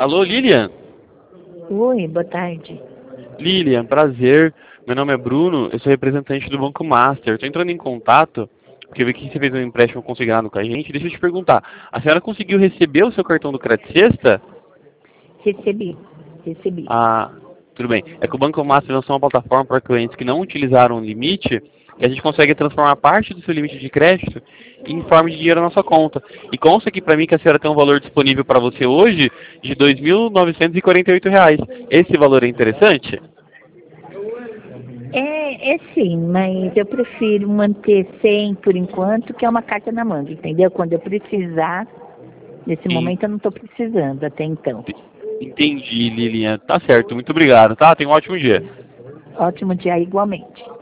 Alô, Lilian? Oi, boa tarde. Lilian, prazer. Meu nome é Bruno, eu sou representante do Banco Master. Estou entrando em contato, porque eu vi que você fez um empréstimo consignado com a gente. Deixa eu te perguntar, a senhora conseguiu receber o seu cartão do Crédito Sexta? Recebi. Ah, tudo bem. É que o Banco Master lançou uma plataforma para clientes que não utilizaram o limite, e a gente consegue transformar parte do seu limite de crédito em forma de dinheiro na sua conta. E consta aqui para mim que a senhora tem um valor disponível para você hoje de R$ 2.948. Esse valor é interessante? É sim, mas eu prefiro manter 100 por enquanto, que é uma carta na manga, entendeu? Quando eu precisar, nesse Sim. momento eu não estou precisando até então. Entendi, Lilian. Tá certo. Muito obrigado, tá? Tenha um ótimo dia. Ótimo dia igualmente.